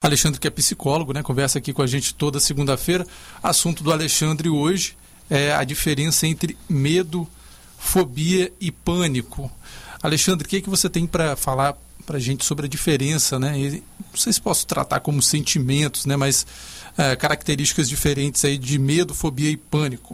Alexandre, que é psicólogo, né, conversa aqui com a gente toda segunda-feira. Assunto do Alexandre hoje é a diferença entre medo, fobia e pânico. Alexandre, o que você tem para falar para a gente sobre a diferença, né? Não sei se posso tratar como sentimentos, né, mas características diferentes aí de medo, fobia e pânico.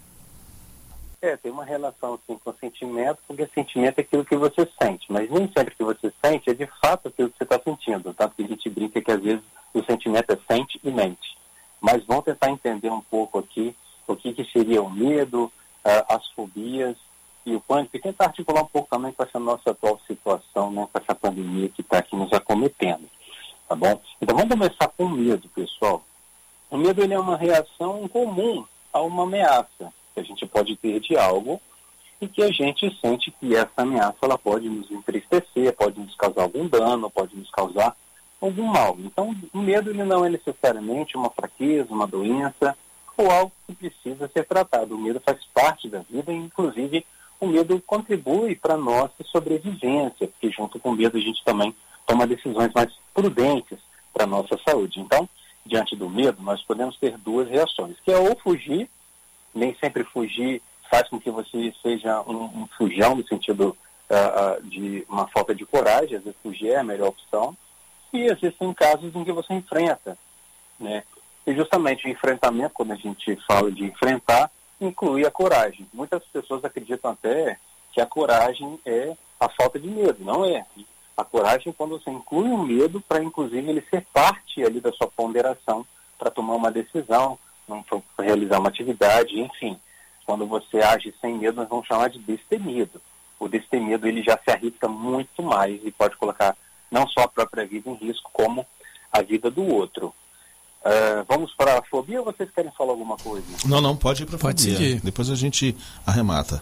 Tem uma relação assim, com o sentimento, porque sentimento é aquilo que você sente, mas nem sempre que você sente é de fato aquilo que você está sentindo, tanto que a gente brinca que às vezes o sentimento é sente e mente. Mas vamos tentar entender um pouco aqui o que seria o medo, as fobias e o pânico, e tentar articular um pouco também com essa nossa atual situação, né, com essa pandemia que está aqui nos acometendo, tá bom? Então vamos começar com o medo, pessoal. O medo ele é uma reação comum a uma ameaça que a gente pode ter de algo e que a gente sente que essa ameaça ela pode nos entristecer, pode nos causar algum dano, pode nos causar algum mal. Então, o medo ele não é necessariamente uma fraqueza, uma doença ou algo que precisa ser tratado. O medo faz parte da vida e, inclusive, o medo contribui para a nossa sobrevivência, porque junto com o medo a gente também toma decisões mais prudentes para a nossa saúde. Então, diante do medo, nós podemos ter duas reações, que é ou fugir. Nem sempre fugir faz com que você seja um fujão, no sentido de uma falta de coragem. Às vezes fugir é a melhor opção. E às vezes tem casos em que você enfrenta, né? E justamente o enfrentamento, quando a gente fala de enfrentar, inclui a coragem. Muitas pessoas acreditam até que a coragem é a falta de medo. Não é. A coragem é quando você inclui o medo para, inclusive, ele ser parte ali da sua ponderação para tomar uma decisão, para realizar uma atividade, enfim. Quando você age sem medo, nós vamos chamar de destemido. O destemido, ele já se arrisca muito mais e pode colocar não só a própria vida em risco, como a vida do outro. Vamos para a fobia ou vocês querem falar alguma coisa? Não, pode ir para a fobia. Seguir. Depois a gente arremata.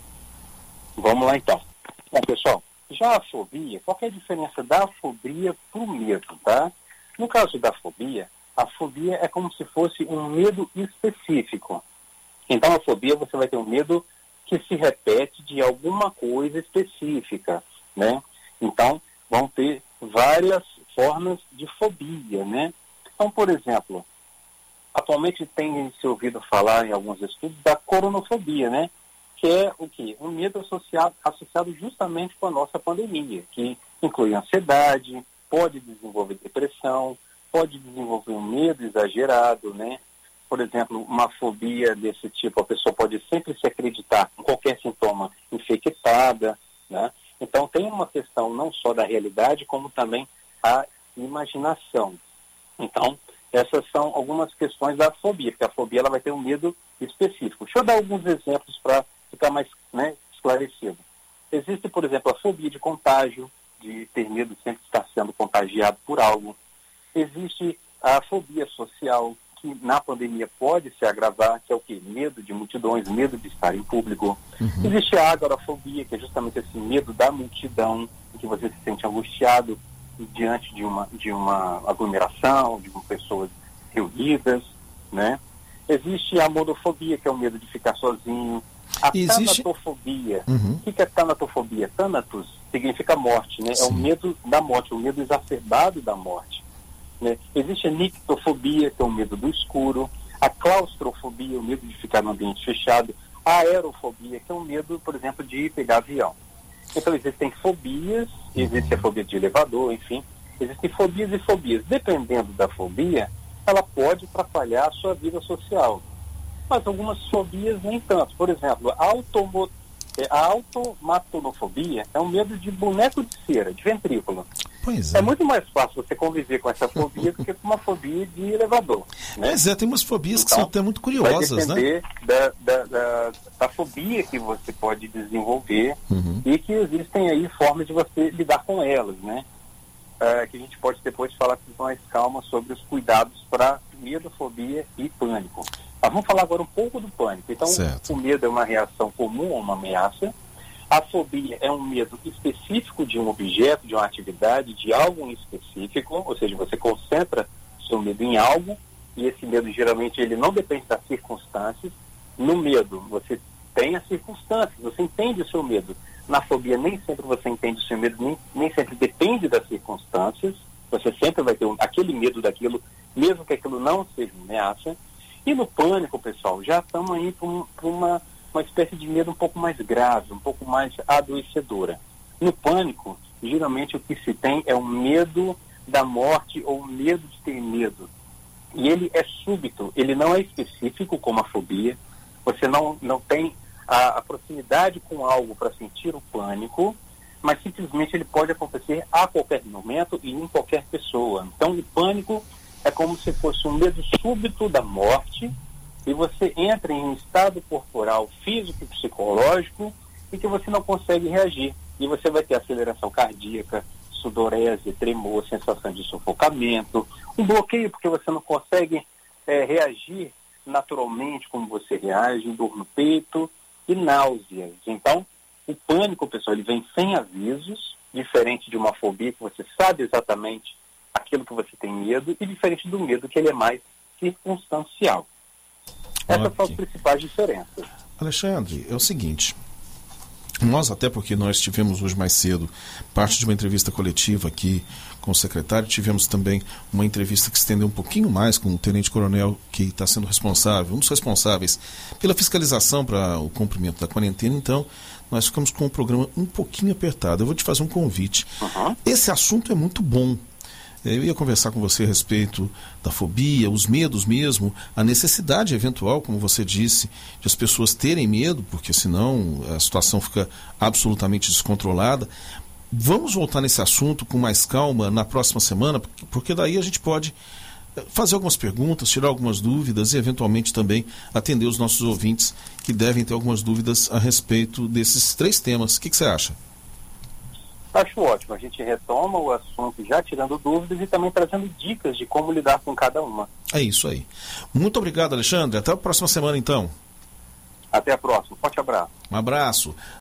Vamos lá, então. Bom, pessoal, já a fobia, qual é a diferença da fobia para o medo, tá? No caso da fobia, a fobia é como se fosse um medo específico. Então, a fobia, você vai ter um medo que se repete de alguma coisa específica, né? Então, vão ter várias formas de fobia, né? Então, por exemplo, atualmente tem se ouvido falar em alguns estudos da coronafobia, né? Que é o quê? Um medo associado justamente com a nossa pandemia, que inclui ansiedade, pode desenvolver depressão, pode desenvolver um medo exagerado, né? Por exemplo, uma fobia desse tipo, a pessoa pode sempre se acreditar em qualquer sintoma infectada, né? Então tem uma questão não só da realidade, como também a imaginação. Então, essas são algumas questões da fobia, porque a fobia ela vai ter um medo específico. Deixa eu dar alguns exemplos para ficar mais, né, esclarecido. Existe, por exemplo, a fobia de contágio, de ter medo de sempre estar sendo contagiado por algo. Existe a fobia social, que na pandemia pode se agravar, que é o quê? Medo de multidões, medo de estar em público. Uhum. Existe a agorafobia, que é justamente esse medo da multidão, em que você se sente angustiado diante de uma aglomeração, de pessoas reunidas, né? Existe a monofobia, que é o medo de ficar sozinho. A tanatofobia. Uhum. O que é tanatofobia? Thanatos significa morte, né? Sim. É o medo da morte, o medo exacerbado da morte. Né? Existe a nictofobia, que é o medo do escuro. A claustrofobia, o medo de ficar no ambiente fechado. A aerofobia, que é o medo, por exemplo, de pegar avião. Então existem fobias, existe a fobia de elevador, enfim. Existem fobias e fobias. Dependendo da fobia, ela pode atrapalhar a sua vida social. Mas algumas fobias nem tanto. Por exemplo, a automatonofobia é um medo de boneco de cera, de ventrículo. Pois é. É muito mais fácil você conviver com essa fobia do que com uma fobia de elevador. Né? Pois é, tem umas fobias que são até muito curiosas, vai depender, né? Da fobia que você pode desenvolver e que existem aí formas de você lidar com elas, né? Que a gente pode depois falar com mais calma sobre os cuidados para medo, fobia e pânico. Mas vamos falar agora um pouco do pânico. Então, o medo é uma reação comum a uma ameaça. A fobia é um medo específico de um objeto, de uma atividade, de algo em específico, ou seja, você concentra seu medo em algo, e esse medo geralmente ele não depende das circunstâncias. No medo, você tem as circunstâncias, você entende o seu medo. Na fobia, nem sempre você entende o seu medo, nem sempre depende das circunstâncias, Você sempre vai ter aquele medo daquilo, mesmo que aquilo não seja uma ameaça. E no pânico, pessoal, já estamos aí para uma espécie de medo um pouco mais grave, um pouco mais adoecedora. No pânico, geralmente o que se tem é o medo da morte ou o medo de ter medo. E ele é súbito, ele não é específico como a fobia. Você não tem a proximidade com algo para sentir o pânico, mas simplesmente ele pode acontecer a qualquer momento e em qualquer pessoa. Então o pânico é como se fosse um medo súbito da morte, e você entra em um estado corporal, físico e psicológico, em que você não consegue reagir. E você vai ter aceleração cardíaca, sudorese, tremor, sensação de sufocamento, um bloqueio porque você não consegue reagir naturalmente como você reage, dor no peito e náuseas. Então, o pânico, pessoal, ele vem sem avisos, diferente de uma fobia que você sabe exatamente aquilo que você tem medo, e diferente do medo que ele é mais circunstancial. Essas são as principais diferenças. Alexandre, é o seguinte, nós, até porque nós tivemos hoje mais cedo parte de uma entrevista coletiva aqui com o secretário, tivemos também uma entrevista que se estendeu um pouquinho mais com o tenente-coronel que está sendo responsável, um dos responsáveis pela fiscalização para o cumprimento da quarentena. Então nós ficamos com o programa um pouquinho apertado. Eu vou te fazer um convite. Esse assunto é muito bom. Eu ia conversar com você a respeito da fobia, os medos mesmo, a necessidade eventual, como você disse, de as pessoas terem medo, porque senão a situação fica absolutamente descontrolada. Vamos voltar nesse assunto com mais calma na próxima semana, porque daí a gente pode fazer algumas perguntas, tirar algumas dúvidas e eventualmente também atender os nossos ouvintes que devem ter algumas dúvidas a respeito desses 3 temas. O que você acha? Acho ótimo. A gente retoma o assunto já tirando dúvidas e também trazendo dicas de como lidar com cada uma. É isso aí. Muito obrigado, Alexandre. Até a próxima semana, então. Até a próxima. Forte abraço. Um abraço.